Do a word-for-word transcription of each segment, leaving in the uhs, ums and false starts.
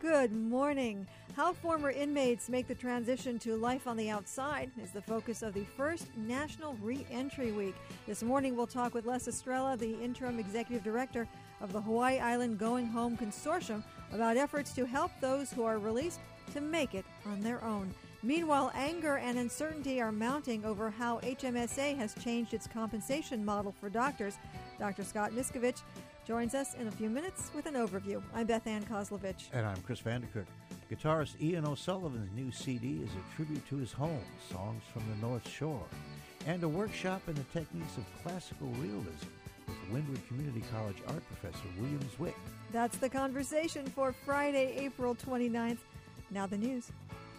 Good morning. How former inmates make the transition to life on the outside is the focus of the first National Re-Entry Week. This morning we'll talk with Les Estrella, the interim executive director of the Hawaii Island Going Home Consortium, about efforts to help those who are released to make it on their own. Meanwhile, anger and uncertainty are mounting over how H M S A has changed its compensation model for doctors. Doctor Scott Miskovich joins us in a few minutes with an overview. I'm Beth Ann Kozlovich. And I'm Chris Vanderkirk. Guitarist Ian O'Sullivan's new C D is a tribute to his home, Songs from the North Shore, and a workshop in the techniques of classical realism with Windward Community College art professor William Zwick. That's the conversation for Friday, April twenty-ninth. Now the news.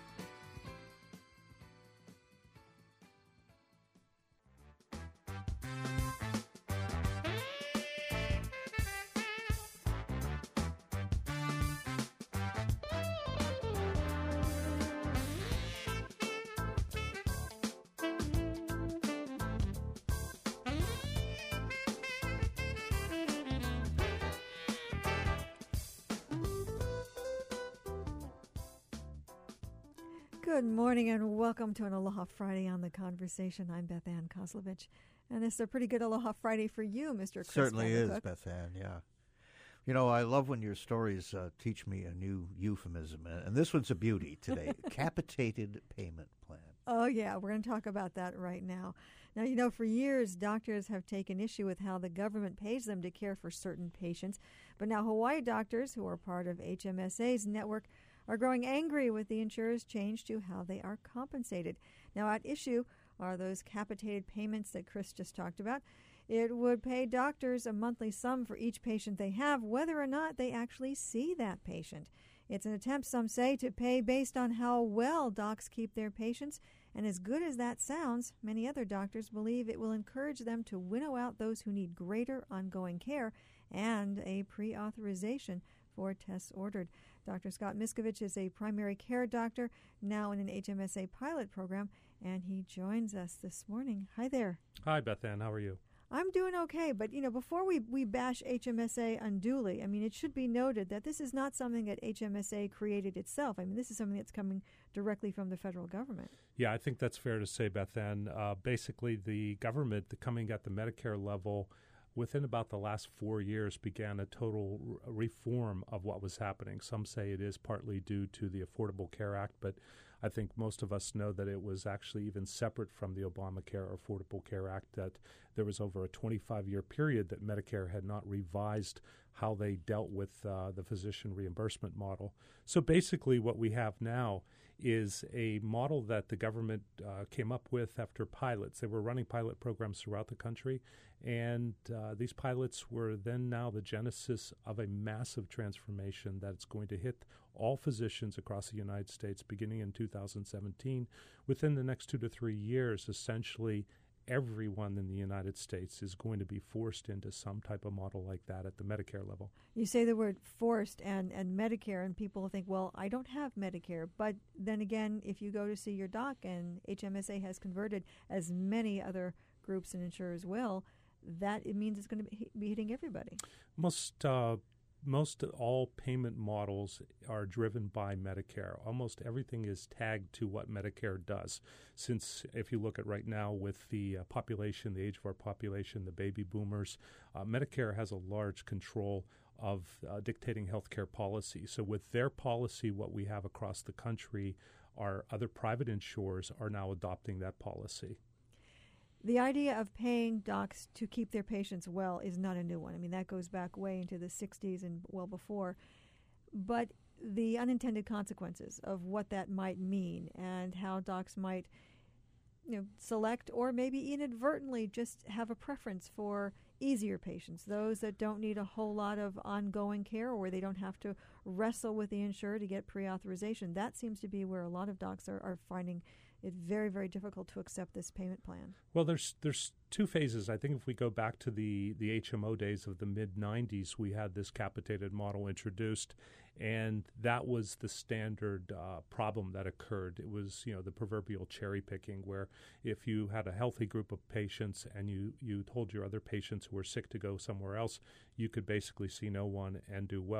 Good morning and welcome to an Aloha Friday on The Conversation. I'm Beth Ann Kozlovich, and this is a pretty good Aloha Friday for you, Mister Chris Certainly is, Vandercook. Beth Ann, yeah. You know, I love when your stories uh, teach me a new euphemism, and this one's a beauty today, capitated payment plan. Oh, yeah, we're going to talk about that right now. Now, you know, for years, doctors have taken issue with how the government pays them to care for certain patients, but now Hawaii doctors, who are part of H M S A's network, are growing angry with the insurer's change to how they are compensated. Now, at issue are those capitated payments that Chris just talked about. It would pay doctors a monthly sum for each patient they have, whether or not they actually see that patient. It's an attempt, some say, to pay based on how well docs keep their patients. And as good as that sounds, many other doctors believe it will encourage them to winnow out those who need greater ongoing care and a pre-authorization for tests ordered. Doctor Scott Miskovich is a primary care doctor, now in an H M S A pilot program, and he joins us this morning. Hi there. Hi, Beth Ann. How are you? I'm doing okay, but, you know, before we, we bash H M S A unduly, I mean, it should be noted that this is not something that H M S A created itself. I mean, this is something that's coming directly from the federal government. Yeah, I think that's fair to say, Beth Ann. Uh, basically, the government, the coming at the Medicare level, within about the last four years, began a total re- reform of what was happening. Some say it is partly due to the Affordable Care Act, but I think most of us know that it was actually even separate from the Obamacare or Affordable Care Act, that there was over a twenty-five-year period that Medicare had not revised how they dealt with uh, the physician reimbursement model. So basically what we have now is a model that the government uh, came up with after pilots. They were running pilot programs throughout the country, and uh, these pilots were then now the genesis of a massive transformation that's going to hit all physicians across the United States beginning in two thousand seventeen. Within the next two to three years, essentially, everyone in the United States is going to be forced into some type of model like that at the Medicare level. You say the word forced and, and Medicare, and people think, well, I don't have Medicare. But then again, if you go to see your doc, and H M S A has converted, as many other groups and insurers will, that it means it's going to be, be hitting everybody. Most uh, Most all payment models are driven by Medicare. Almost everything is tagged to what Medicare does. Since if you look at right now with the uh, population, the age of our population, the baby boomers, uh, Medicare has a large control of uh, dictating healthcare policy. So with their policy, what we have across the country, our other private insurers are now adopting that policy. The idea of paying docs to keep their patients well is not a new one. I mean, that goes back way into the sixties and well before. But the unintended consequences of what that might mean and how docs might, you know, select or maybe inadvertently just have a preference for easier patients, those that don't need a whole lot of ongoing care or where they don't have to wrestle with the insurer to get pre-authorization. That seems to be where a lot of docs are, are finding it very, very difficult to accept this payment plan. Well, there's there's two phases. I think if we go back to the, the H M O days of the mid nineties, we had this capitated model introduced, and that was the standard uh, problem that occurred. It was, you know, the proverbial cherry picking, where if you had a healthy group of patients and you, you told your other patients who were sick to go somewhere else, you could basically see no one and do well.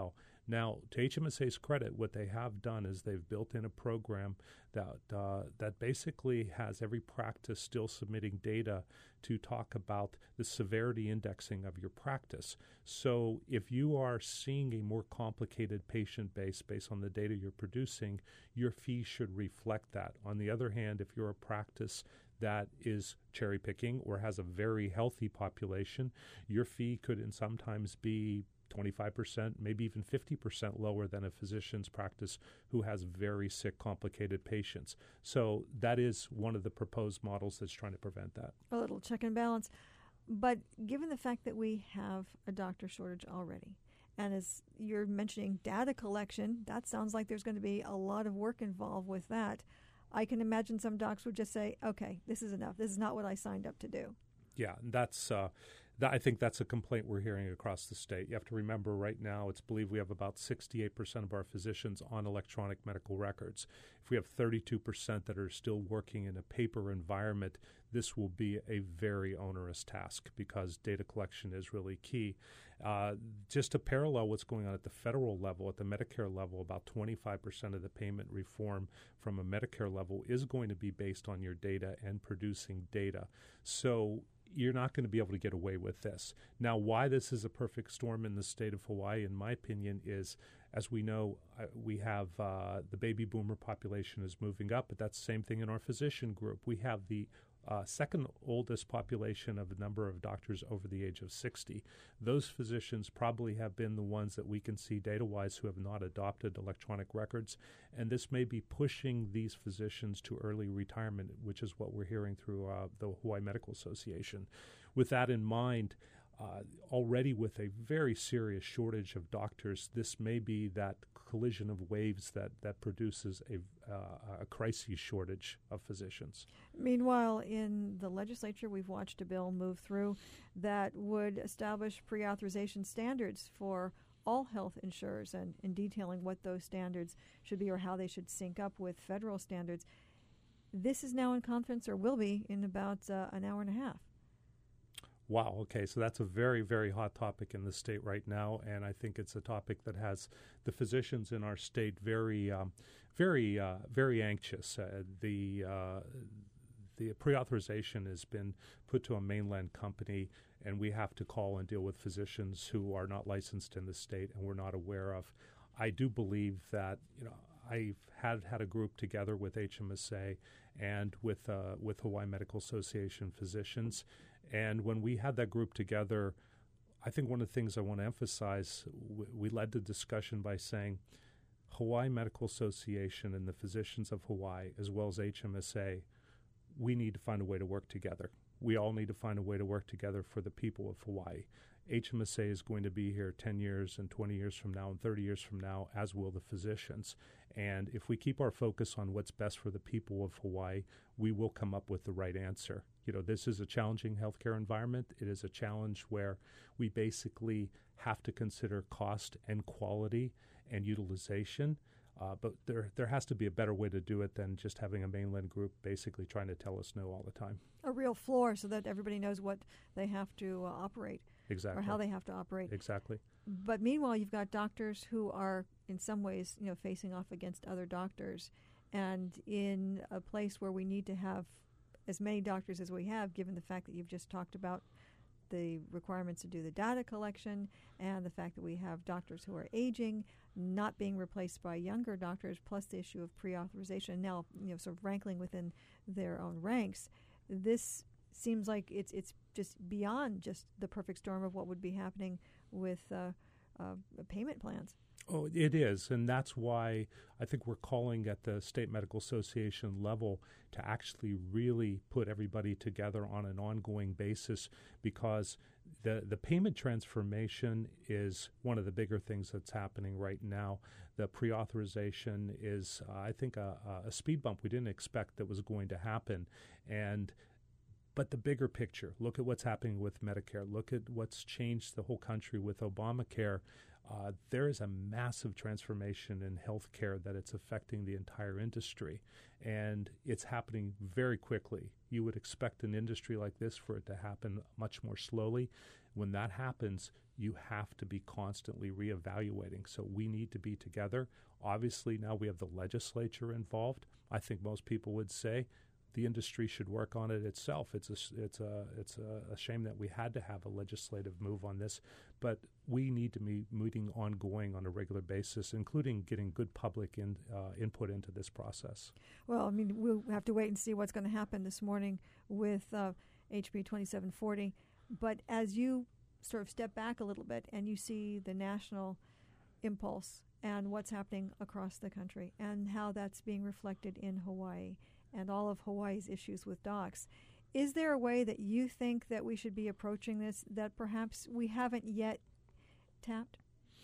Now, to H M S A's credit, what they have done is they've built in a program that uh, that basically has every practice still submitting data to talk about the severity indexing of your practice. So if you are seeing a more complicated patient base based on the data you're producing, your fee should reflect that. On the other hand, if you're a practice that is cherry picking or has a very healthy population, your fee could in sometimes be twenty-five percent, maybe even fifty percent lower than a physician's practice who has very sick, complicated patients. So that is one of the proposed models that's trying to prevent that. A little check and balance. But given the fact that we have a doctor shortage already, and as you're mentioning data collection, that sounds like there's going to be a lot of work involved with that. I can imagine some docs would just say, okay, this is enough. This is not what I signed up to do. Yeah, that's uh, that, I think that's a complaint we're hearing across the state. You have to remember right now it's believed we have about sixty-eight percent of our physicians on electronic medical records. If we have thirty-two percent that are still working in a paper environment, this will be a very onerous task because data collection is really key. Uh, just to parallel what's going on at the federal level, at the Medicare level, about twenty-five percent of the payment reform from a Medicare level is going to be based on your data and producing data. So you're not going to be able to get away with this. Now, why this is a perfect storm in the state of Hawaii, in my opinion, is, as we know, uh, we have uh, the baby boomer population is moving up, but that's the same thing in our physician group. We have the uh, second oldest population of a number of doctors over the age of sixty. Those physicians probably have been the ones that we can see data-wise who have not adopted electronic records, and this may be pushing these physicians to early retirement, which is what we're hearing through uh, the Hawaii Medical Association. With that in mind, Uh, already with a very serious shortage of doctors, this may be that collision of waves that, that produces a, uh, a crisis shortage of physicians. Meanwhile, in the legislature, we've watched a bill move through that would establish pre-authorization standards for all health insurers and in detailing what those standards should be or how they should sync up with federal standards. This is now in conference, or will be, in about uh, an hour and a half. Wow, okay, so that's a very, very hot topic in the state right now, and I think it's a topic that has the physicians in our state very, um, very, uh, very anxious. Uh, the uh, the pre-authorization has been put to a mainland company, and we have to call and deal with physicians who are not licensed in the state and we're not aware of. I do believe that, you know, I've had had a group together with H M S A and with uh, with Hawaii Medical Association physicians. And when we had that group together, I think one of the things I want to emphasize, w- we led the discussion by saying Hawaii Medical Association and the physicians of Hawaii, as well as H M S A, we need to find a way to work together. We all need to find a way to work together for the people of Hawaii. H M S A is going to be here ten years and twenty years from now and thirty years from now, as will the physicians. And if we keep our focus on what's best for the people of Hawaii, we will come up with the right answer. You know, this is a challenging healthcare environment. It is a challenge where we basically have to consider cost and quality and utilization. Uh, but there there has to be a better way to do it than just having a mainland group basically trying to tell us no all the time. A real floor so that everybody knows what they have to uh, operate. Exactly. Or how they have to operate. Exactly. But meanwhile, you've got doctors who are in some ways, you know, facing off against other doctors. And in a place where we need to have as many doctors as we have, given the fact that you've just talked about the requirements to do the data collection and the fact that we have doctors who are aging, not being replaced by younger doctors, plus the issue of pre-authorization, now, you know, sort of rankling within their own ranks, this seems like it's it's just beyond just the perfect storm of what would be happening with uh, uh, payment plans. Oh, it is, and that's why I think we're calling at the State Medical Association level to actually really put everybody together on an ongoing basis, because the the payment transformation is one of the bigger things that's happening right now. The pre-authorization is, uh, I think, a, a speed bump we didn't expect that was going to happen, and But the bigger picture, look at what's happening with Medicare. Look at what's changed the whole country with Obamacare. Uh, there is a massive transformation in healthcare that it's affecting the entire industry, and it's happening very quickly. You would expect an industry like this for it to happen much more slowly. When that happens, you have to be constantly reevaluating. So we need to be together. Obviously, now we have the legislature involved. I think most people would say the industry should work on it itself. It's a, it's a, it's a, a shame that we had to have a legislative move on this, but we need to be meeting ongoing on a regular basis, including getting good public in, uh, input into this process. Well, I mean, we'll have to wait and see what's going to happen this morning with uh, H B twenty-seven forty. But as you sort of step back a little bit and you see the national impulse and what's happening across the country and how that's being reflected in Hawaii and all of Hawaii's issues with docs, is there a way that you think that we should be approaching this that perhaps we haven't yet tapped?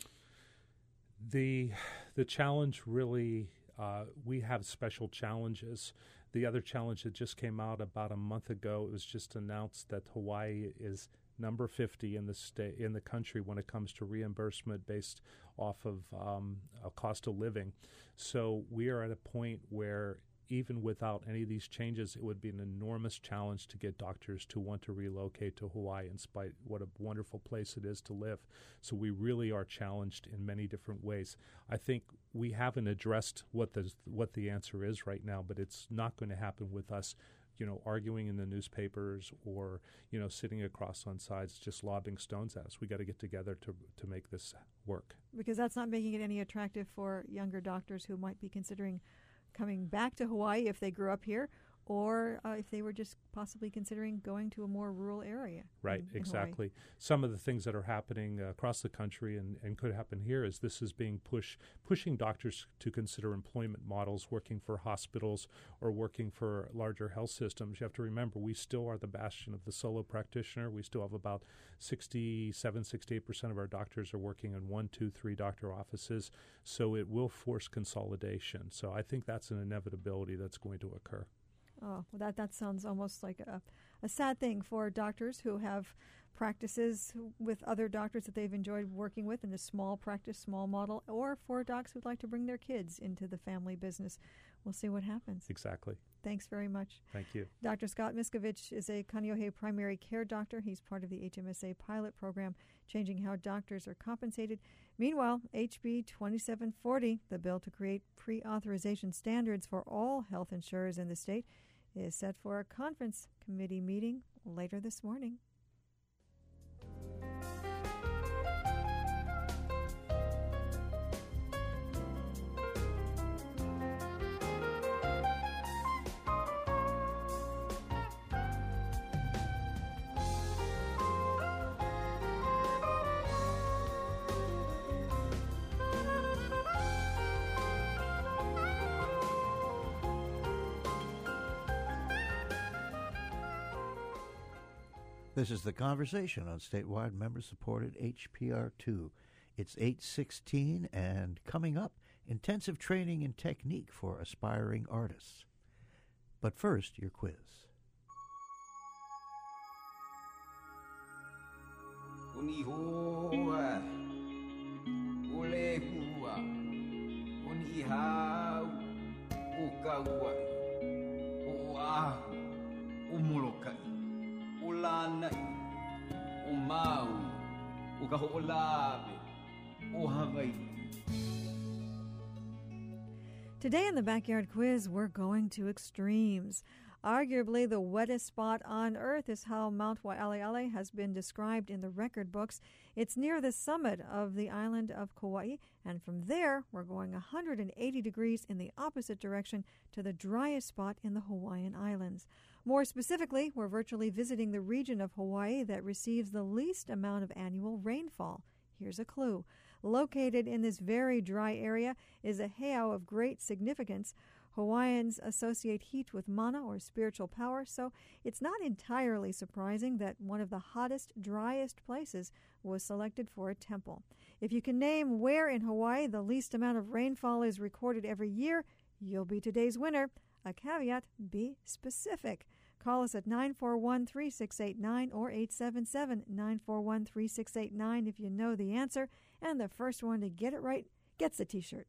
The the challenge really, uh, we have special challenges. The other challenge that just came out about a month ago, it was just announced that Hawaii is number fifty in the state in the country when it comes to reimbursement based off of um, a cost of living. So we are at a point where even without any of these changes, it would be an enormous challenge to get doctors to want to relocate to Hawaii, in spite what a wonderful place it is to live. So we really are challenged in many different ways. I think we haven't addressed what the what the answer is right now, but it's not going to happen with us, you know, arguing in the newspapers or, you know, sitting across on sides just lobbing stones at us. We got to get together to to make this work. Because that's not making it any attractive for younger doctors who might be considering coming back to Hawaii if they grew up here, or uh, if they were just possibly considering going to a more rural area. Right, in, in exactly. Hawaii. Some of the things that are happening uh, across the country and, and could happen here is this is being push, pushing doctors to consider employment models, working for hospitals or working for larger health systems. You have to remember, we still are the bastion of the solo practitioner. We still have about sixty-seven, sixty-eight percent of our doctors are working in one, two, three doctor offices. So it will force consolidation. So I think that's an inevitability that's going to occur. Oh, well, that, that sounds almost like a, a sad thing for doctors who have practices with other doctors that they've enjoyed working with in a small practice, small model, or for docs who'd like to bring their kids into the family business. We'll see what happens. Exactly. Thanks very much. Thank you. Doctor Scott Miskovich is a Kaneohe primary care doctor. He's part of the H M S A pilot program, changing how doctors are compensated. Meanwhile, H B twenty-seven forty, the bill to create pre-authorization standards for all health insurers in the state, is set for a conference committee meeting later this morning. This is The Conversation on statewide member-supported H P R two. It's eight sixteen, and coming up, intensive training and technique for aspiring artists. But first, your quiz. Today in the Backyard Quiz, we're going to extremes. Arguably the wettest spot on Earth is how Mount Waialeale has been described in the record books. It's near the summit of the island of Kauai, and from there we're going one hundred eighty degrees in the opposite direction to the driest spot in the Hawaiian Islands. More specifically, we're virtually visiting the region of Hawaii that receives the least amount of annual rainfall. Here's a clue. Located in this very dry area is a heiau of great significance. Hawaiians associate heat with mana, or spiritual power, so it's not entirely surprising that one of the hottest, driest places was selected for a temple. If you can name where in Hawaii the least amount of rainfall is recorded every year, you'll be today's winner. A caveat, be specific. Call us at nine four one, three six eight nine or eight seven seven, nine four one, three six eight nine if you know the answer. And the first one to get it right gets the T-shirt.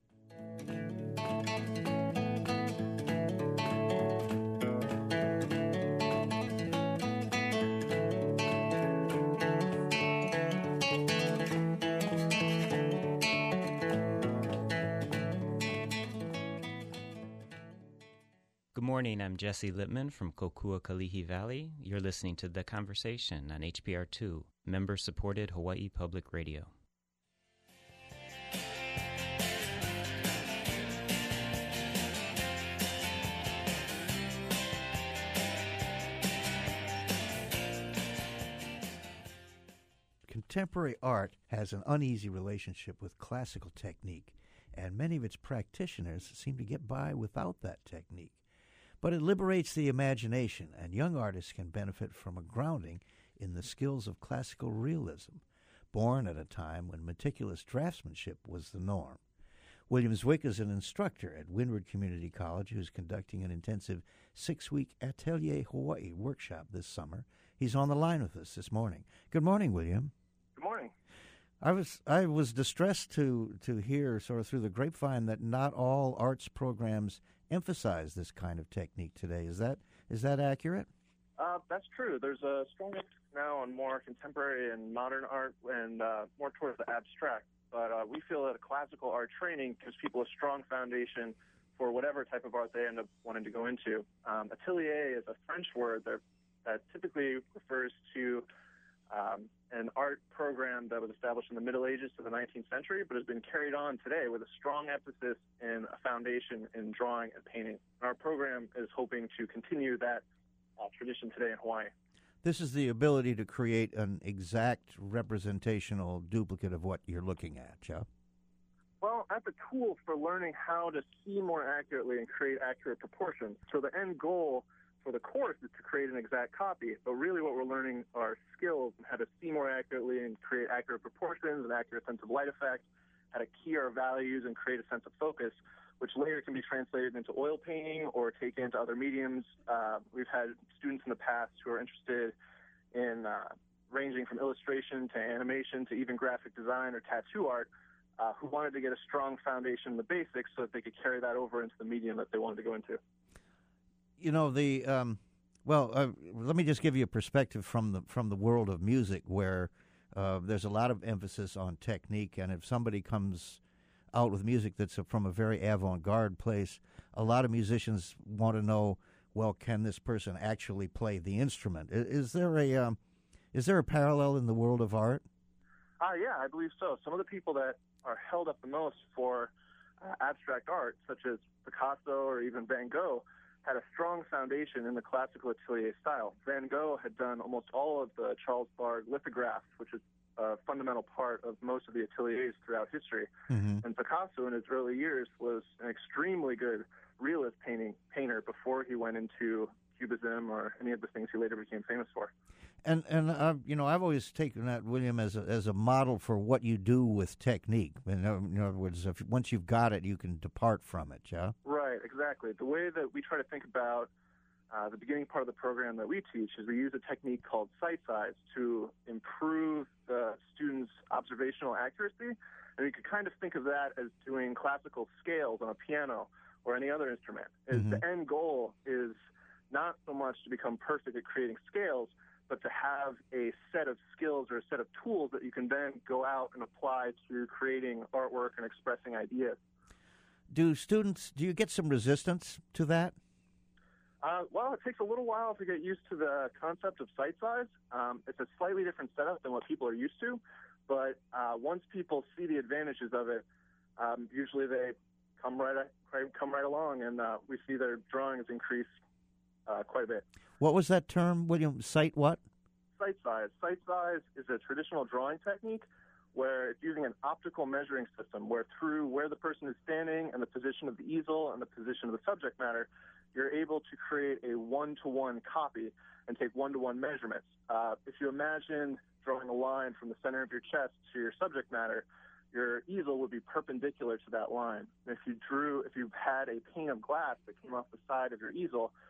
Good morning, I'm Jesse Lippman from Kokua-Kalihi Valley. You're listening to The Conversation on H P R two, member-supported Hawaii Public Radio. Contemporary art has an uneasy relationship with classical technique, and many of its practitioners seem to get by without that technique. But it liberates the imagination, and young artists can benefit from a grounding in the skills of classical realism, born at a time when meticulous draftsmanship was the norm. William Zwick is an instructor at Windward Community College who's conducting an intensive six-week Atelier Hawaii workshop this summer. He's on the line with us this morning. Good morning, William. Good morning. I was I was distressed to to hear sort of through the grapevine that not all arts programs emphasize this kind of technique today. Is that is that accurate? Uh, that's true. There's a strong emphasis now on more contemporary and modern art and uh, more towards the abstract. But uh, we feel that a classical art training gives people a strong foundation for whatever type of art they end up wanting to go into. Um, atelier is a French word that, that typically refers to um, an art program that was established in the Middle Ages to the nineteenth century, but has been carried on today with a strong emphasis in a foundation in drawing and painting. And our program is hoping to continue that uh, tradition today in Hawaii. This is the ability to create an exact representational duplicate of what you're looking at, yeah? Well, that's a tool for learning how to see more accurately and create accurate proportions. So the end goal for the course is to create an exact copy, but really what we're learning are skills and how to see more accurately and create accurate proportions, an accurate sense of light effect, how to key our values and create a sense of focus, which later can be translated into oil painting or taken into other mediums. Uh, we've had students in the past who are interested in uh, ranging from illustration to animation to even graphic design or tattoo art, uh, who wanted to get a strong foundation in the basics so that they could carry that over into the medium that they wanted to go into. You know, the um, well, uh, let me just give you a perspective from the from the world of music, where uh, there's a lot of emphasis on technique, and if somebody comes out with music that's a, from a very avant-garde place, a lot of musicians want to know, well, can this person actually play the instrument? Is, is there a um, is there a parallel in the world of art? Uh, yeah, I believe so. Some of the people that are held up the most for uh, abstract art, such as Picasso or even Van Gogh, had a strong foundation in the classical atelier style. Van Gogh had done almost all of the Charles Bargue lithographs, which is a fundamental part of most of the ateliers throughout history. Mm-hmm. And Picasso, in his early years, was an extremely good realist painting painter before he went into Cubism or any of the things he later became famous for. And and uh, you know, I've always taken that, William, as a, as a model for what you do with technique. In, in other words, if once you've got it, you can depart from it. Yeah. Right. Exactly. The way that we try to think about uh, the beginning part of the program that we teach is we use a technique called sight size to improve the students' observational accuracy. And you could kind of think of that as doing classical scales on a piano or any other instrument. Is mm-hmm. The end goal is not so much to become perfect at creating scales, but to have a set of skills or a set of tools that you can then go out and apply to creating artwork and expressing ideas. Do students, do you get some resistance to that? Uh, well, it takes a little while to get used to the concept of sight size. Um, it's a slightly different setup than what people are used to, but uh, once people see the advantages of it, um, usually they come right come right along, and uh, we see their drawings increase uh, quite a bit. What was that term, William? Sight what? Sight size. Sight size is a traditional drawing technique where it's using an optical measuring system where through where the person is standing and the position of the easel and the position of the subject matter, you're able to create a one-to-one copy and take one-to-one measurements. Uh, if you imagine drawing a line from the center of your chest to your subject matter, your easel would be perpendicular to that line. And if you drew, if you had a pane of glass that came off the side of your easel,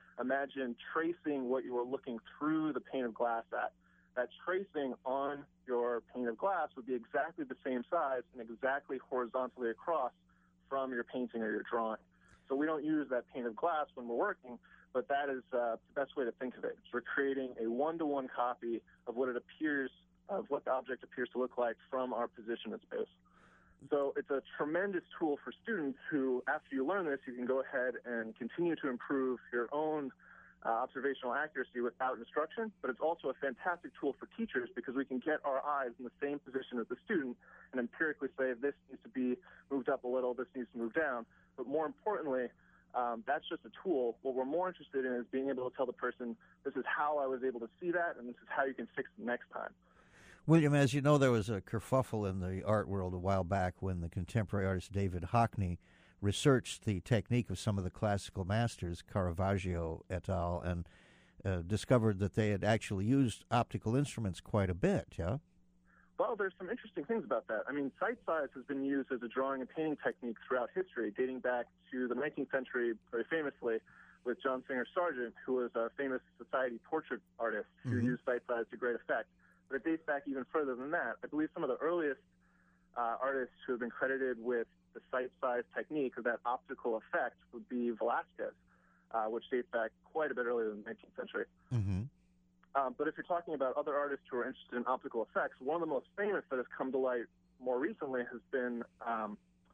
imagine tracing what you were looking through the pane of glass at. That tracing on your pane of glass would be exactly the same size and exactly horizontally across from your painting or your drawing. So we don't use that pane of glass when we're working, but that is uh, the best way to think of it. So we're creating a one-to-one copy of what it appears, of what the object appears to look like from our position in space. So it's a tremendous tool for students who, after you learn this, you can go ahead and continue to improve your own uh, observational accuracy without instruction, but it's also a fantastic tool for teachers because we can get our eyes in the same position as the student and empirically say this needs to be moved up a little, this needs to move down. But more importantly, um, that's just a tool. What we're more interested in is being able to tell the person, this is how I was able to see that, and this is how you can fix it next time. William, as you know, there was a kerfuffle in the art world a while back when the contemporary artist David Hockney researched the technique of some of the classical masters, Caravaggio et al., and uh, discovered that they had actually used optical instruments quite a bit, yeah? Well, there's some interesting things about that. I mean, sight size has been used as a drawing and painting technique throughout history, dating back to the nineteenth century, very famously, with John Singer Sargent, who was a famous society portrait artist who mm-hmm. used sight size to great effect. But it dates back even further than that. I believe some of the earliest uh, artists who have been credited with the sight size technique or that optical effect would be Velázquez, uh, which dates back quite a bit earlier than the nineteenth century. Mm-hmm. Um, but if you're talking about other artists who are interested in optical effects, one of the most famous that has come to light more recently has been um,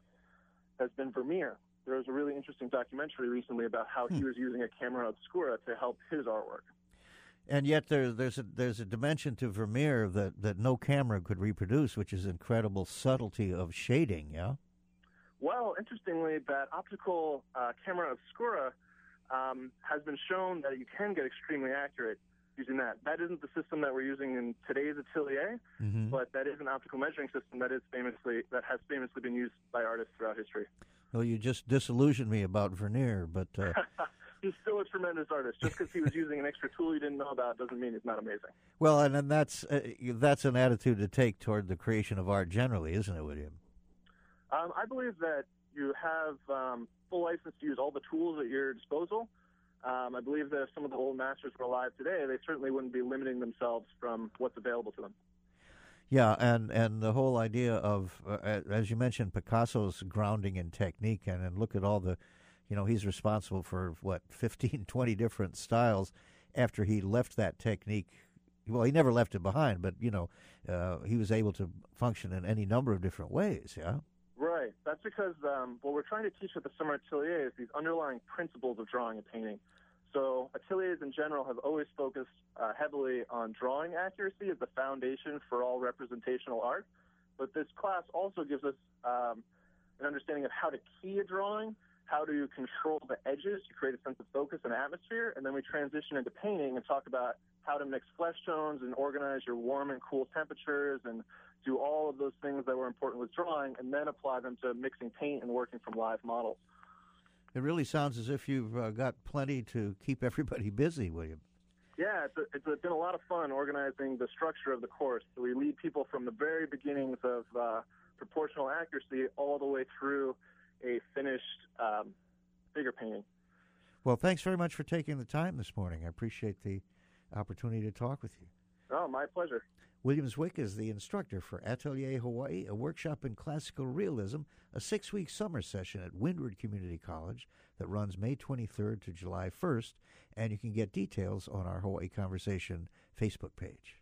has been Vermeer. There was a really interesting documentary recently about how hmm. he was using a camera obscura to help his artwork. And yet there, there's a there's a dimension to Vermeer that, that no camera could reproduce, which is incredible subtlety of shading, yeah? Well, interestingly, that optical uh, camera obscura um, has been shown that you can get extremely accurate using that. That isn't the system that we're using in today's Atelier, mm-hmm. but that is an optical measuring system that is famously that has famously been used by artists throughout history. Well, you just disillusioned me about Vermeer, but... Uh... He's still a tremendous artist. Just because he was using an extra tool you didn't know about doesn't mean he's not amazing. Well, and, and that's uh, that's an attitude to take toward the creation of art generally, isn't it, William? Um, I believe that you have um, full license to use all the tools at your disposal. Um, I believe that if some of the old masters were alive today, they certainly wouldn't be limiting themselves from what's available to them. Yeah, and, and the whole idea of, uh, as you mentioned, Picasso's grounding in technique, and, and look at all the... You know, he's responsible for, what, fifteen, twenty different styles after he left that technique. Well, he never left it behind, but, you know, uh, he was able to function in any number of different ways, yeah? Right. That's because um, what we're trying to teach at the Summer Atelier is these underlying principles of drawing and painting. So ateliers in general have always focused uh, heavily on drawing accuracy as the foundation for all representational art, but this class also gives us um, an understanding of how to key a drawing, how to control the edges to create a sense of focus and atmosphere, and then we transition into painting and talk about how to mix flesh tones and organize your warm and cool temperatures and do all of those things that were important with drawing, and then apply them to mixing paint and working from live models. It really sounds as if you've uh, got plenty to keep everybody busy, William. Yeah, it's, a, it's been a lot of fun organizing the structure of the course. So we lead people from the very beginnings of uh, proportional accuracy all the way through a finished um, figure painting. Well, thanks very much for taking the time this morning. I appreciate the opportunity to talk with you. Oh, my pleasure. William Zwick is the instructor for Atelier Hawaii, a workshop in classical realism, a six-week summer session at Windward Community College that runs May twenty-third to July first, and you can get details on our Hawaii Conversation Facebook page.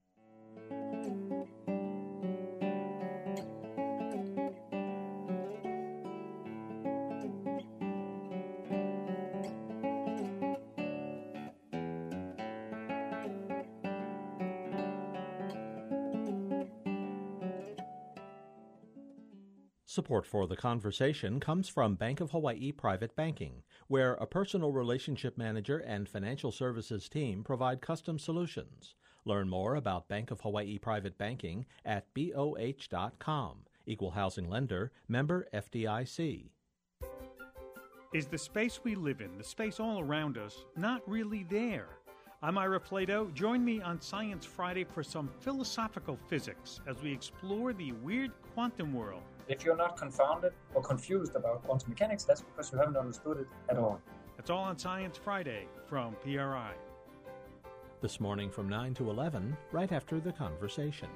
Support for the conversation comes from Bank of Hawaii Private Banking, where a personal relationship manager and financial services team provide custom solutions. Learn more about Bank of Hawaii Private Banking at B O H dot com. Equal housing lender, member F D I C. Is the space we live in, the space all around us, not really there? I'm Ira Plato. Join me on Science Friday for some philosophical physics as we explore the weird quantum world. If you're not confounded or confused about quantum mechanics, that's because you haven't understood it at all. That's all on Science Friday from P R I. This morning from nine to eleven, right after the conversation.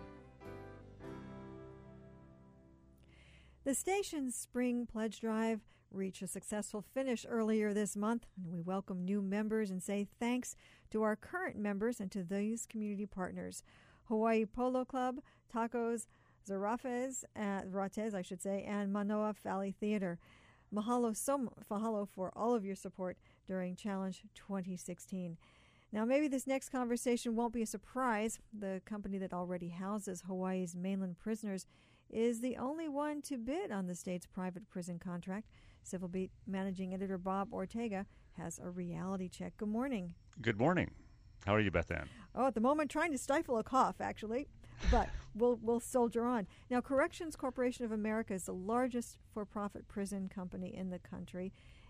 The station's spring pledge drive reached a successful finish earlier this month, and we welcome new members and say thanks to our current members and to these community partners. Hawaii Polo Club, Tacos Zarafes, uh, Ratez, I should say, and Manoa Valley Theater. Mahalo so mahalo for all of your support during Challenge twenty sixteen. Now, maybe this next conversation won't be a surprise. The company that already houses Hawaii's mainland prisoners is the only one to bid on the state's private prison contract. Civil Beat Managing Editor Bob Ortega has a reality check. Good morning. Good morning. How are you, Beth Ann? Oh, at the moment, trying to stifle a cough, actually, but we'll we'll soldier on. Now, Corrections Corporation of America is the largest for-profit prison company in the country.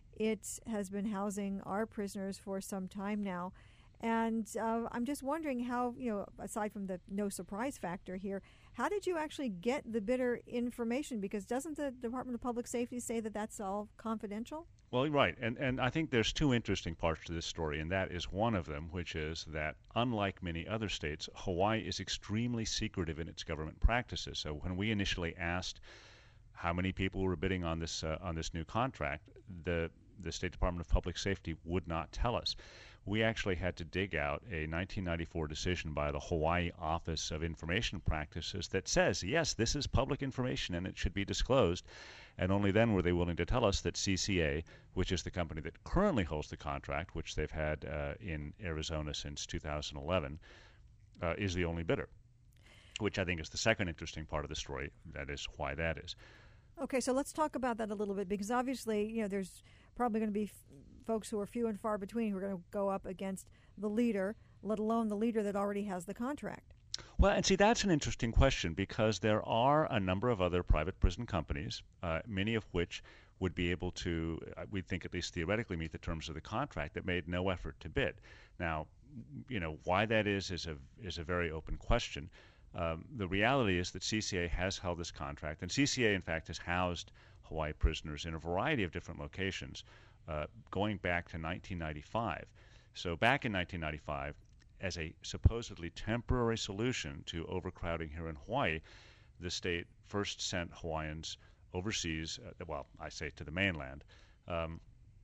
It has been housing our prisoners for some time now. And uh, I'm just wondering how, you know, aside from the no surprise factor here, how did you actually get the bidder information? Because doesn't the Department of Public Safety say that that's all confidential? Well, right. And, and I think there's two interesting parts to this story, and that is one of them, which is that unlike many other states, Hawaii is extremely secretive in its government practices. So when we initially asked how many people were bidding on this uh, on this new contract, the the State Department of Public Safety would not tell us. We actually had to dig out a nineteen ninety-four decision by the Hawaii Office of Information Practices that says, yes, this is public information and it should be disclosed. And only then were they willing to tell us that C C A, which is the company that currently holds the contract, which they've had uh, in Arizona since two thousand eleven, uh, is the only bidder, which I think is the second interesting part of the story. That is why that is. Okay, so let's talk about that a little bit, because obviously, you know, there's probably going to be f- folks who are few and far between who are going to go up against the leader, let alone the leader that already has the contract. Well, and see, that's an interesting question, because there are a number of other private prison companies, uh, many of which would be able to, uh, we think at least theoretically, meet the terms of the contract, that made no effort to bid. Now, you know, why that is is a is a very open question. Um, the reality is that C C A has held this contract, and C C A, in fact, has housed Hawaii prisoners in a variety of different locations, uh, going back to nineteen ninety-five. So back in nineteen ninety-five, as a supposedly temporary solution to overcrowding here in Hawaii, the state first sent Hawaiians overseas, uh, well, I say to the mainland, um,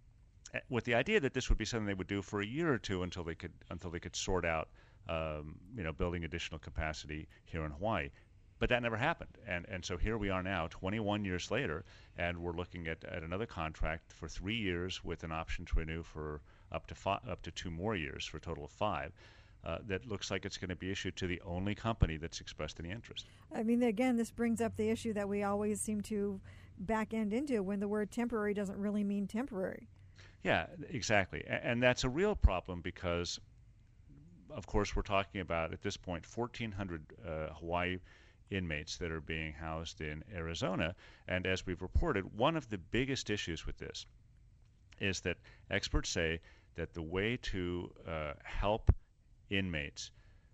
with the idea that this would be something they would do for a year or two until they could until they could sort out, um, you know, building additional capacity here in Hawaii. But that never happened, and and so here we are now, twenty-one years later, and we're looking at, at another contract for three years with an option to renew for up to five, up to two more years for a total of five. Uh, that looks like it's going to be issued to the only company that's expressed any interest. I mean, again, this brings up the issue that we always seem to back end into when the word temporary doesn't really mean temporary. Yeah, exactly, and, and that's a real problem because, of course, we're talking about at this point fourteen hundred uh, Hawaii inmates that are being housed in Arizona. And as we've reported, one of the biggest issues with this is that experts say that the way to uh, help inmates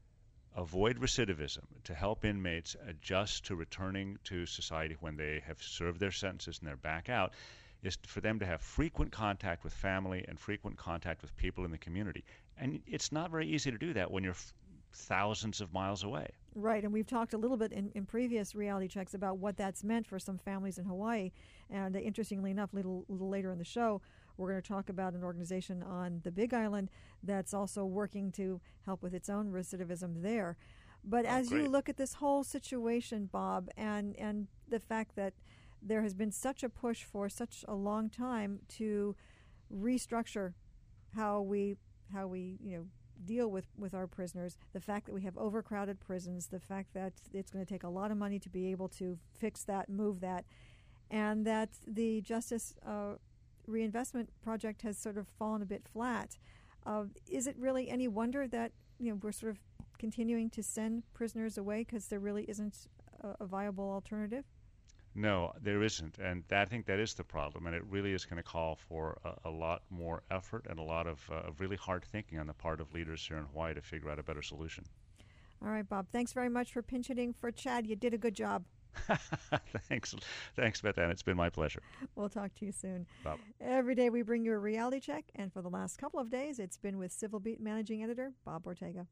avoid recidivism, to help inmates adjust to returning to society when they have served their sentences and they're back out, is for them to have frequent contact with family and frequent contact with people in the community. And it's not very easy to do that when you're f- thousands of miles away. Right, and we've talked a little bit in, in previous reality checks about what that's meant for some families in Hawaii. And uh, interestingly enough, a little, little later in the show, we're going to talk about an organization on the Big Island that's also working to help with its own recidivism there. But oh, as great. you look at this whole situation, Bob, and, and the fact that there has been such a push for such a long time to restructure how we how we you know deal with, with our prisoners, the fact that we have overcrowded prisons, the fact that it's going to take a lot of money to be able to fix that, move that, and that the Justice uh, Reinvestment Project has sort of fallen a bit flat. Uh, is it really any wonder that you know we're sort of continuing to send prisoners away because there really isn't a, a viable alternative? No, there isn't, and that, I think that is the problem, and it really is going to call for a, a lot more effort and a lot of, uh, of really hard thinking on the part of leaders here in Hawaii to figure out a better solution. All right, Bob, thanks very much for pinch hitting for Chad. You did a good job. Thanks, thanks, Beth Ann. It's been my pleasure. We'll talk to you soon. Bye. Every day we bring you a reality check, and for the last couple of days, it's been with Civil Beat Managing Editor Bob Ortega.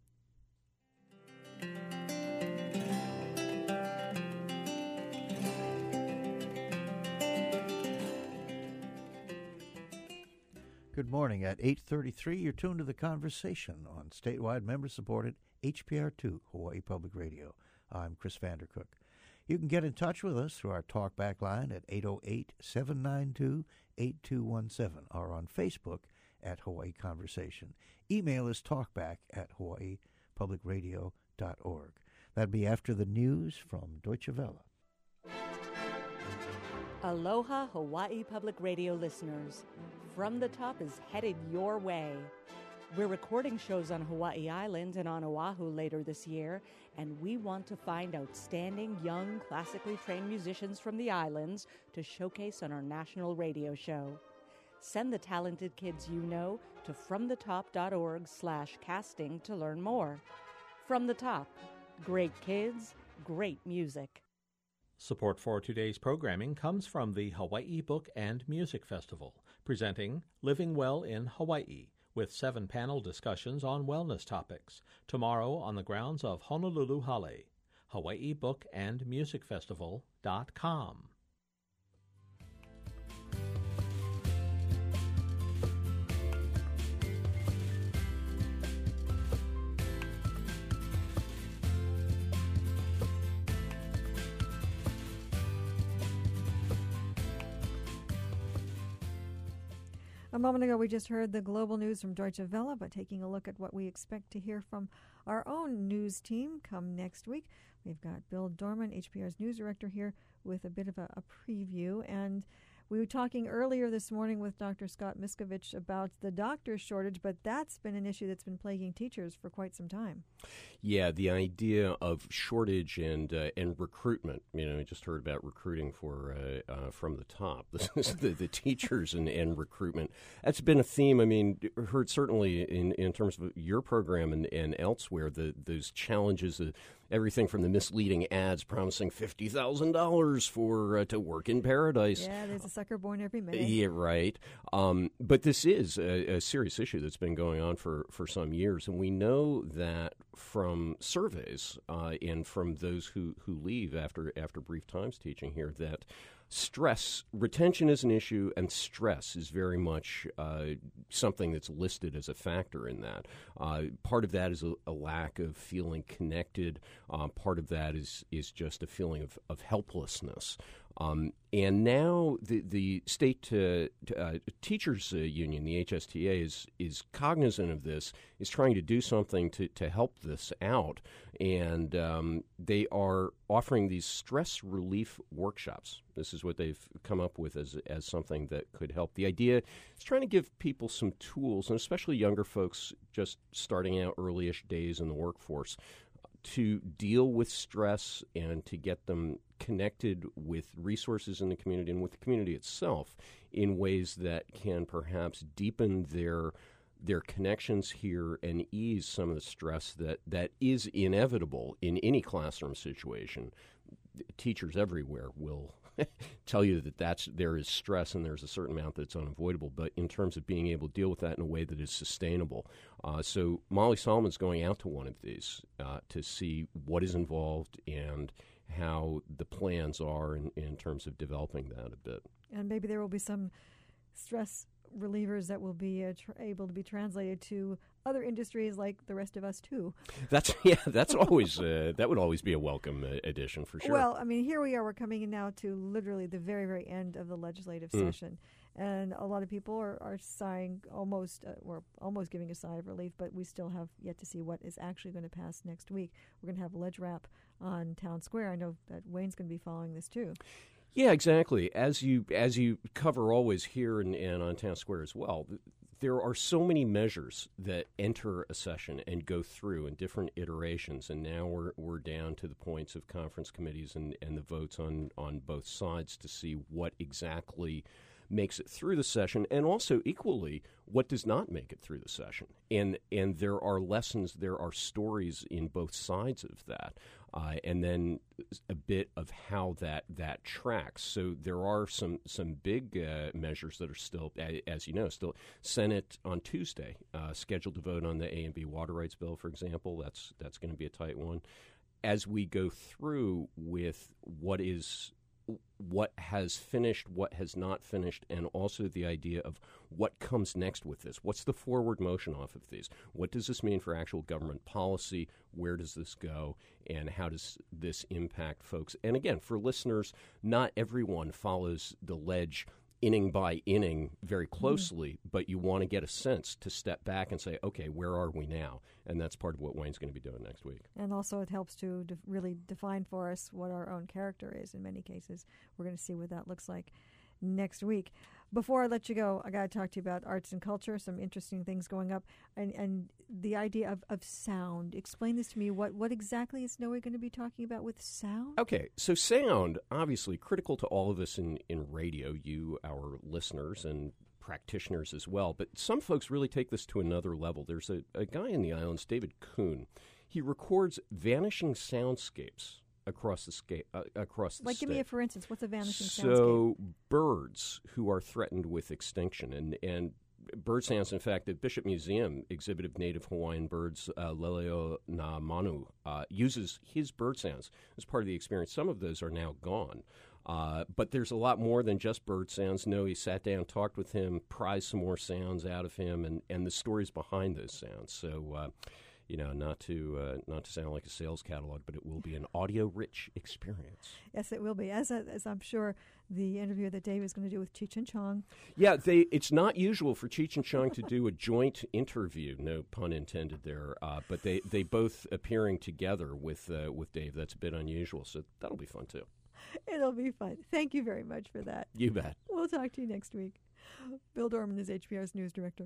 Good morning. At eight thirty-three, you're tuned to The Conversation on statewide member-supported H P R two, Hawaii Public Radio. I'm Chris Vandercook. You can get in touch with us through our talkback line at eight oh eight, seven nine two, eight two one seven or on Facebook at Hawaii Conversation. Email is talkback at hawaii public radio dot org. That'll be after the news from Deutsche Welle. Aloha, Hawaii Public Radio listeners. From the Top is headed your way. We're recording shows on Hawaii Island and on Oahu later this year, and we want to find outstanding young, classically trained musicians from the islands to showcase on our national radio show. Send the talented kids you know to fromthetop.org slash casting to learn more. From the Top, great kids, great music. Support for today's programming comes from the Hawaii Book and Music Festival, presenting Living Well in Hawaii, with seven panel discussions on wellness topics, tomorrow on the grounds of Honolulu Hale. Hawaii Book and Music Festival dot com. A moment ago, we just heard the global news from Deutsche Welle, but taking a look at what we expect to hear from our own news team come next week. We've got Bill Dorman, H P R's news director, here with a bit of a, a preview. And we were talking earlier this morning with Doctor Scott Miskovich about the doctor shortage, but that's been an issue that's been plaguing teachers for quite some time. Yeah, the idea of shortage and uh, and recruitment. You know, I just heard about recruiting for uh, uh, from the top. This is the, the teachers and, and recruitment. That's been a theme. I mean, heard certainly in, in terms of your program and, and elsewhere, the those challenges of everything from the misleading ads promising fifty thousand dollars for uh, to work in paradise. Yeah, there's a sucker born every minute. Yeah, right. Um, but this is a, a serious issue that's been going on for, for some years, and we know that from surveys uh, and from those who, who leave after after brief times teaching here that stress, retention is an issue, and stress is very much uh, something that's listed as a factor in that. Uh, part of that is a, a lack of feeling connected. Uh, part of that is is just a feeling of, of helplessness. Um, and now the the state uh, uh, teachers uh, union, the H S T A, is is cognizant of this, is trying to do something to, to help this out, and um, they are offering these stress relief workshops. This is what they've come up with as as something that could help. The idea is trying to give people some tools, and especially younger folks just starting out early-ish days in the workforce, to deal with stress and to get them connected with resources in the community and with the community itself in ways that can perhaps deepen their their connections here and ease some of the stress that, that is inevitable in any classroom situation. Teachers everywhere will tell you that that's, there is stress and there's a certain amount that's unavoidable, but in terms of being able to deal with that in a way that is sustainable. Uh, so Molly Solomon's going out to one of these uh, to see what is involved and how the plans are in, in terms of developing that a bit. And maybe there will be some stress relievers that will be uh, tr- able to be translated to other industries like the rest of us too. That's yeah. That's always uh, that would always be a welcome uh, addition for sure. Well, I mean, here we are. We're coming in now to literally the very, very end of the legislative mm. session, and a lot of people are, are sighing almost, uh, or almost giving a sigh of relief. But we still have yet to see what is actually going to pass next week. We're going to have Ledge Wrap on Town Square. I know that Wayne's going to be following this too. Yeah, exactly. As you as you cover always here and, and on Town Square as well, there are so many measures that enter a session and go through in different iterations, and now we're we're down to the points of conference committees and, and the votes on, on both sides to see what exactly makes it through the session, and also equally what does not make it through the session. And and there are lessons, there are stories in both sides of that, uh, and then a bit of how that that tracks. So there are some some big uh, measures that are still, as you know, still Senate on Tuesday uh, scheduled to vote on the A and B water rights bill, for example. That's that's going to be a tight one. As we go through with what is what has finished, what has not finished, and also the idea of what comes next with this. What's the forward motion off of these? What does this mean for actual government policy? Where does this go? And how does this impact folks? And again, for listeners, not everyone follows the ledge inning by inning very closely, mm-hmm. but you want to get a sense to step back and say, okay, where are we now? And that's part of what Wayne's going to be doing next week. And also it helps to de- really define for us what our own character is in many cases. We're going to see what that looks like next week. Before I let you go, I got to talk to you about arts and culture, some interesting things going up, and, and the idea of, of sound. Explain this to me. What what exactly is Noe going to be talking about with sound? Okay, so sound, obviously critical to all of us in, in radio, you, our listeners, and practitioners as well. But some folks really take this to another level. There's a, a guy in the islands, David Kuhn. He records vanishing soundscapes across the sca- uh, across the like, state. Give me a for instance. What's a vanishing so soundscape? So birds who are threatened with extinction, and and bird sounds. In fact, the Bishop Museum exhibit of native Hawaiian birds, uh, Leleo na Manu, uh, uses his bird sounds as part of the experience. Some of those are now gone. Uh, but there's a lot more than just bird sounds. No, he sat down, talked with him, prized some more sounds out of him, and, and the stories behind those sounds. So, uh, you know, not to uh, not to sound like a sales catalog, but it will be an audio-rich experience. Yes, it will be, as as I'm sure the interview that Dave is going to do with Cheech and Chong. Yeah, they. It's not usual for Cheech and Chong to do a joint interview, no pun intended there, uh, but they, they both appearing together with uh, with Dave. That's a bit unusual, so that'll be fun, too. It'll be fun. Thank you very much for that. You bet. We'll talk to you next week. Bill Dorman is H P R's news director.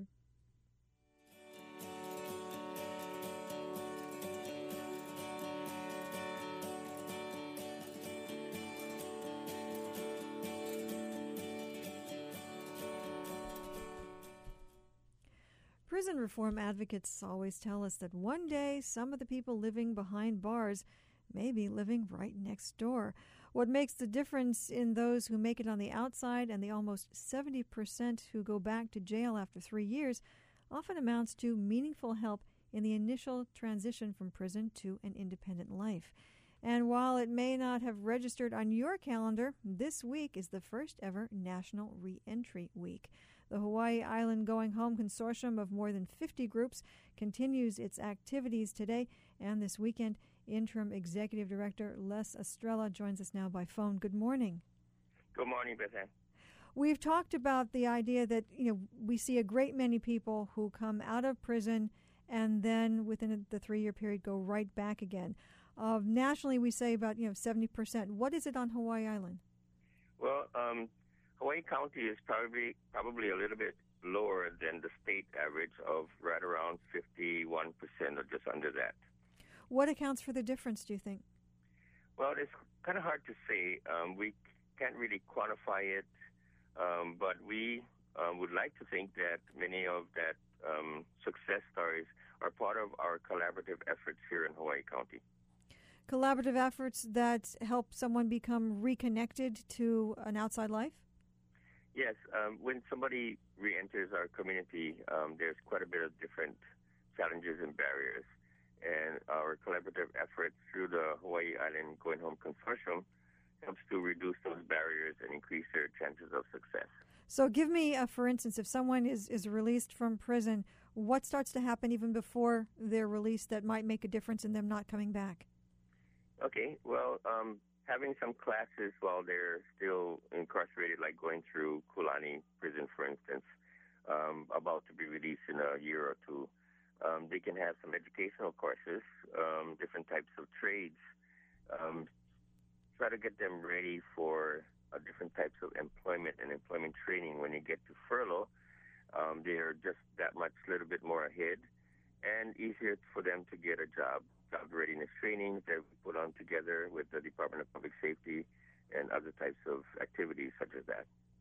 Prison reform advocates always tell us that one day some of the people living behind bars may be living right next door. What makes the difference in those who make it on the outside and the almost seventy percent who go back to jail after three years often amounts to meaningful help in the initial transition from prison to an independent life. And while it may not have registered on your calendar, this week is the first ever National Reentry Week. The Hawaii Island Going Home Consortium of more than fifty groups continues its activities today and this weekend. Interim Executive Director Les Estrella joins us now by phone. Good morning. Good morning, Beth Ann. We've talked about the idea that, you know, we see a great many people who come out of prison and then within the three-year period go right back again. Uh, nationally, we say about, you know, seventy percent. What is it on Hawaii Island? Well, um, Hawaii County is probably probably a little bit lower than the state average of right around fifty-one percent or just under that. What accounts for the difference, do you think? Well, it's kind of hard to say. Um, we can't really quantify it, um, but we um, would like to think that many of that um, success stories are part of our collaborative efforts here in Hawaii County. Collaborative efforts that help someone become reconnected to an outside life? Yes. Um, when somebody re-enters our community, um, there's quite a bit of different challenges and barriers. And our collaborative efforts through the Hawaii Island Going Home Consortium helps to reduce those barriers and increase their chances of success. So give me, a, for instance, if someone is, is released from prison, what starts to happen even before they're released that might make a difference in them not coming back? Okay, well, um, having some classes while they're still incarcerated, like going through Kulani Prison, for instance, um, about to be released in a year or two. Um, they can have some educational courses, um, different types of trades, um, try to get them ready for uh, different types of employment and employment training. When they get to furlough, um, they're just that much little bit more ahead and easier for them to get a job. Job readiness trainings that we put on together with the Department of Public Safety and other types of activities such as that.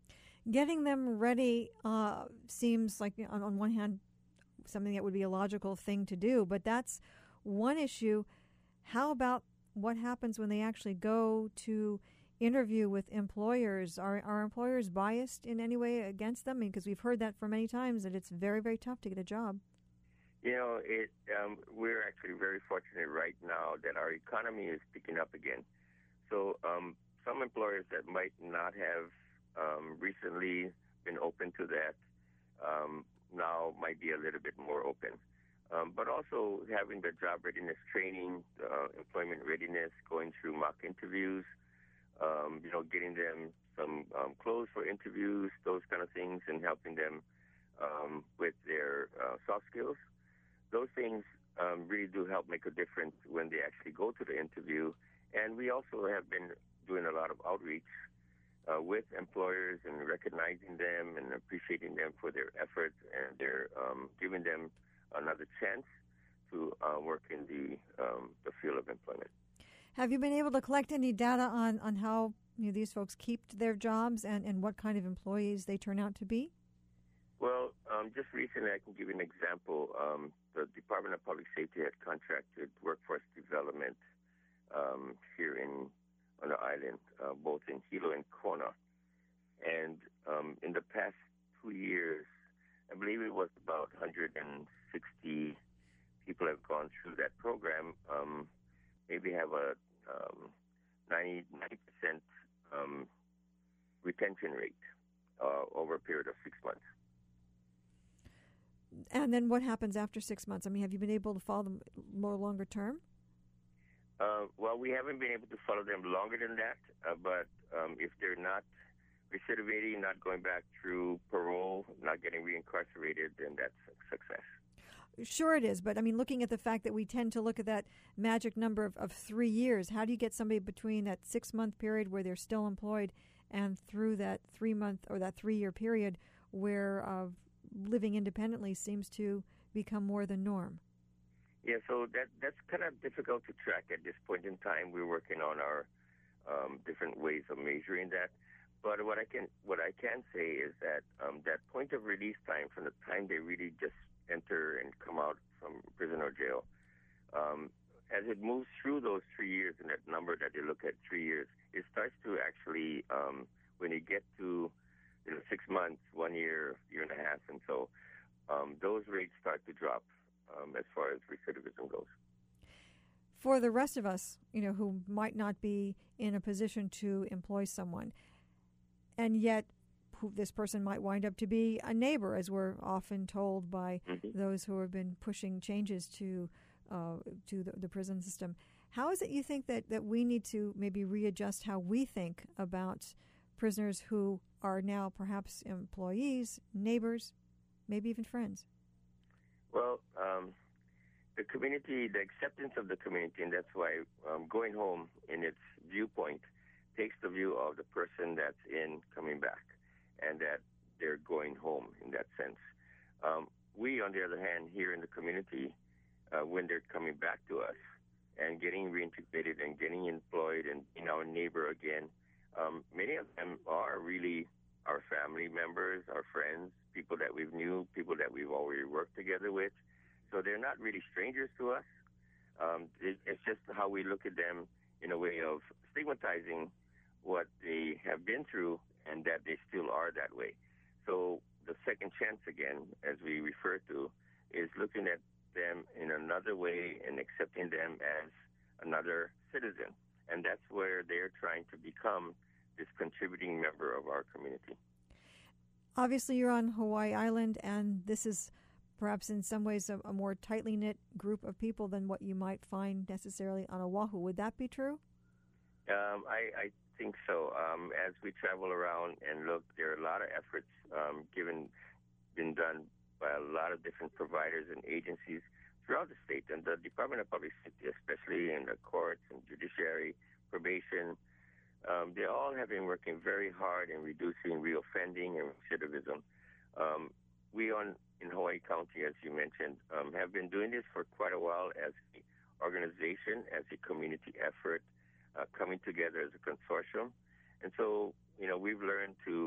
Getting them ready uh, seems like, on, on one hand, something that would be a logical thing to do, but that's one issue. How about what happens when they actually go to interview with employers? Are, are employers biased in any way against them? Because we've heard that for many times, that it's very, very tough to get a job. You know, it, um, we're actually very fortunate right now that our economy is picking up again. So um, some employers that might not have um, recently been open to that um, now might be a little bit more open. Um, but also having the job readiness training, uh, employment readiness, going through mock interviews, um, you know, getting them some um, clothes for interviews, those kind of things, and helping them um, with their uh, soft skills. Those things um, really do help make a difference when they actually go to the interview. And we also have been doing a lot of outreach uh, with employers and recognizing them and appreciating them for their efforts, and their um, giving them another chance to uh, work in the um, the field of employment. Have you been able to collect any data on, on how you know, these folks keep their jobs and, and what kind of employees they turn out to be? Well, um, just recently, I can give you an example. Um, the Department of Public Safety had contracted workforce development um, here in on the island, uh, both in Hilo and Kona. And um, in the past two years, I believe it was about one hundred sixty people have gone through that program. Um, maybe have a um, ninety percent um, retention rate uh, over a period of six months. And then what happens after six months? I mean, have you been able to follow them more longer term? Uh, well, we haven't been able to follow them longer than that, uh, but um, if they're not recidivating, not going back through parole, not getting reincarcerated, then that's a success. Sure it is, but I mean, looking at the fact that we tend to look at that magic number of, of three years, how do you get somebody between that six-month period where they're still employed and through that three-month or that three-year period where uh, living independently seems to become more the norm? Yeah, so that that's kind of difficult to track at this point in time. We're working on our um, different ways of measuring that. But what I can what I can say is that um, that point of release time, from the time they really just enter and come out from prison or jail, um, as it moves through those three years and that number that they look at, three years, it starts to actually, um, when you get to you know six months, one year, year and a half, and so um, those rates start to drop um, as far as recidivism goes. For the rest of us, you know, who might not be in a position to employ someone, and yet who this person might wind up to be a neighbor, as we're often told by mm-hmm. those who have been pushing changes to uh, to the, the prison system. How is it you think that, that we need to maybe readjust how we think about prisoners who are now perhaps employees, neighbors, maybe even friends? Well, um, the community, the acceptance of the community, and that's why um, going home in its viewpoint takes the view of the person that's in coming back, and that they're going home in that sense. Um, we, on the other hand, here in the community, uh, when they're coming back to us and getting reintegrated and getting employed and being our neighbor again, um, many of them are really our family members, our friends, people that we've knew, people that we've already worked together with. So they're not really strangers to us. Um, it, it's just how we look at them in a way of stigmatizing what they have been through and that they still are that way. So the second chance, again, as we refer to, is looking at them in another way and accepting them as another citizen. And that's where they're trying to become this contributing member of our community. Obviously, you're on Hawaii Island, and this is perhaps in some ways a, a more tightly knit group of people than what you might find necessarily on Oahu. Would that be true? Um, I, I think so. Um, as we travel around and look, there are a lot of efforts um, given, been done by a lot of different providers and agencies throughout the state, and the Department of Public Safety, especially in the courts and judiciary, probation. Um, they all have been working very hard in reducing reoffending and recidivism. Um, we on in Hawaii County, as you mentioned, um, have been doing this for quite a while as an organization, as a community effort, uh, coming together as a consortium. And so, you know, we've learned to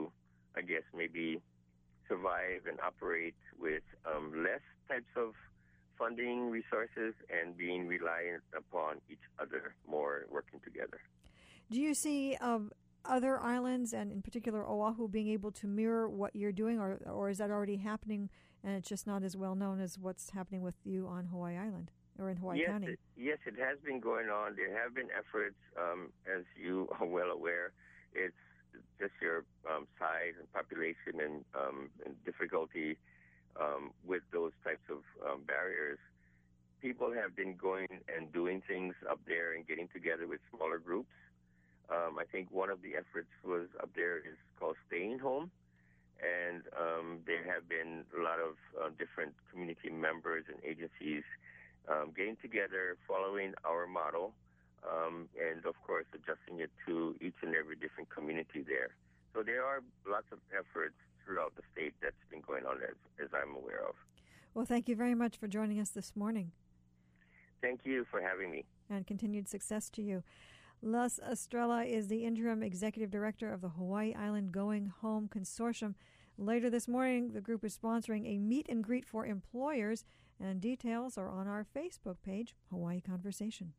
I guess, maybe survive and operate with um, less types of funding resources and being reliant upon each other more, working together. Do you see um, other islands, and in particular Oahu, being able to mirror what you're doing, or, or is that already happening and it's just not as well known as what's happening with you on Hawaii Island or in Hawaii yes, County? It, yes, it has been going on. There have been efforts, um, as you are well aware. It's just your um, size and population and, um, and difficulty um, with those types of um, barriers. People have been going and doing things up there and getting together with smaller groups. Um, I think one of the efforts was up there is called Staying Home, and um, there have been a lot of uh, different community members and agencies um, getting together, following our model, um, and of course adjusting it to each and every different community there. So there are lots of efforts throughout the state that's been going on as, as I'm aware of. Well, thank you very much for joining us this morning. Thank you for having me. And continued success to you. Les Estrella is the interim executive director of the Hawaii Island Going Home Consortium. Later this morning, the group is sponsoring a meet and greet for employers, and details are on our Facebook page, Hawaii Conversation.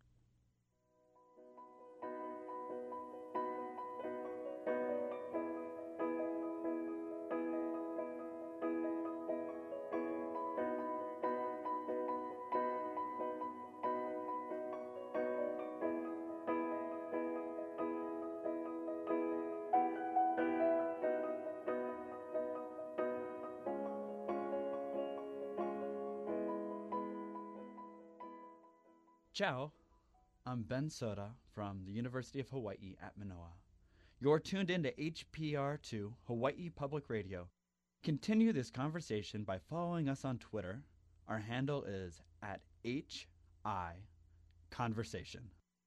Ciao, I'm Ben Soda from the University of Hawaii at Manoa. You're tuned in to H P R two, Hawaii Public Radio. Continue this conversation by following us on Twitter. Our handle is at H I Conversation.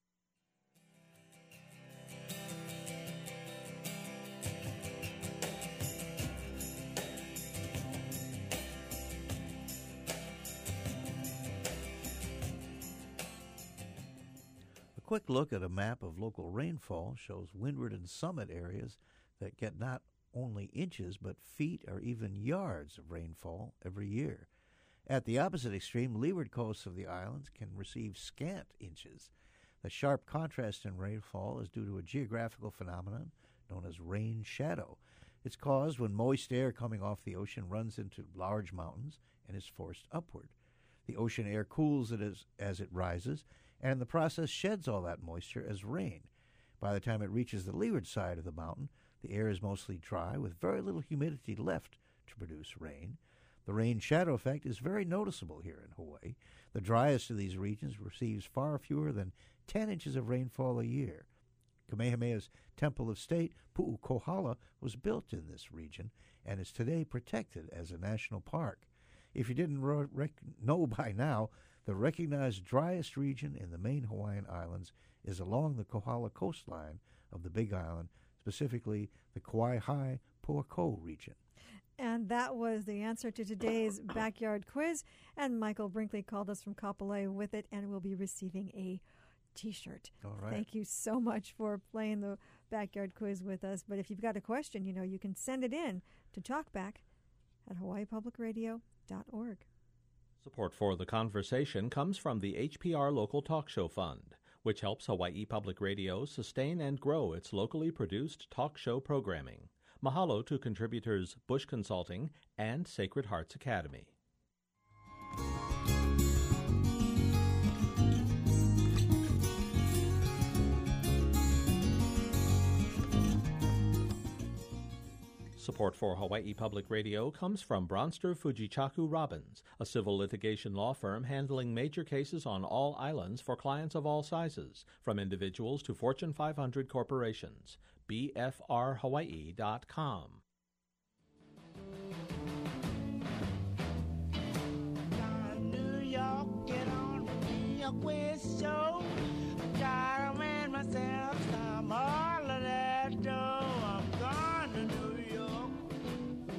A quick look at a map of local rainfall shows windward and summit areas that get not only inches but feet or even yards of rainfall every year. At the opposite extreme, leeward coasts of the islands can receive scant inches. The sharp contrast in rainfall is due to a geographical phenomenon known as rain shadow. It's caused when moist air coming off the ocean runs into large mountains and is forced upward. The ocean air cools it as, as it rises, and in the process sheds all that moisture as rain. By the time it reaches the leeward side of the mountain, the air is mostly dry with very little humidity left to produce rain. The rain shadow effect is very noticeable here in Hawaii. The driest of these regions receives far fewer than ten inches of rainfall a year. Kamehameha's Temple of State, Pu'ukohala, was built in this region and is today protected as a national park. If you didn't ro- rec- know by now, the recognized driest region in the main Hawaiian Islands is along the Kohala coastline of the Big Island, specifically the Kauai High Puako region. And that was the answer to today's backyard quiz. And Michael Brinkley called us from Kapolei with it, and we'll be receiving a T-shirt. All right. Thank you so much for playing the backyard quiz with us. But if you've got a question, you know, you can send it in to talkback at hawaii public radio dot org. Support for the conversation comes from the H P R Local Talk Show Fund, which helps Hawaii Public Radio sustain and grow its locally produced talk show programming. Mahalo to contributors Bush Consulting and Sacred Hearts Academy. Support for Hawaii Public Radio comes from Bronster Fujichaku Robbins, a civil litigation law firm handling major cases on all islands for clients of all sizes, from individuals to Fortune five hundred corporations. B F R Hawaii dot com. New York, get on the New York West Show. Gotta win myself some all of that dough. I'm gone to New York.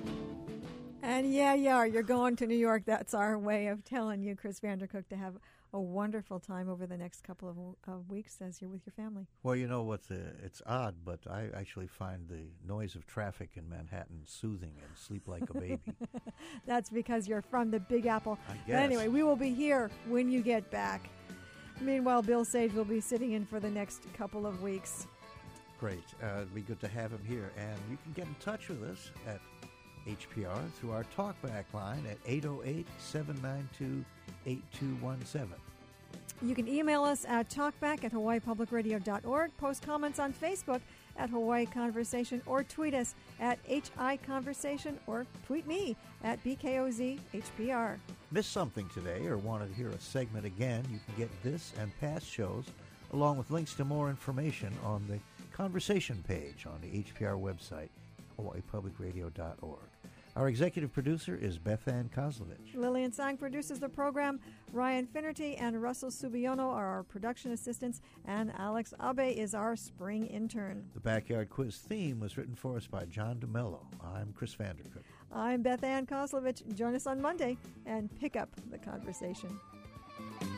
And yeah, yeah, you're going to New York. That's our way of telling you, Chris Vandercook, to have a wonderful time over the next couple of, of weeks as you're with your family. Well, you know what? It's odd, but I actually find the noise of traffic in Manhattan soothing and sleep like a baby. That's because you're from the Big Apple. I But guess. anyway, we will be here when you get back. Meanwhile, Bill Sage will be sitting in for the next couple of weeks. Great. Uh, it'd be good to have him here. And you can get in touch with us at H P R through our talkback line at eight oh eight, seven nine two, eight two one seven. You can email us at talkback at hawaii public radio dot org, post comments on Facebook at Hawaii Conversation, or tweet us at H I Conversation, or tweet me at B K O Z H P R. Missed something today or wanted to hear a segment again, you can get this and past shows along with links to more information on the Conversation page on the H P R website, hawaii public radio dot org. Our executive producer is Beth Ann Kozlovich. Lillian Sang produces the program. Ryan Finnerty and Russell Subiono are our production assistants, and Alex Abe is our spring intern. The Backyard Quiz theme was written for us by John DeMello. I'm Chris Vandercook. I'm Beth Ann Kozlovich. Join us on Monday and pick up the conversation.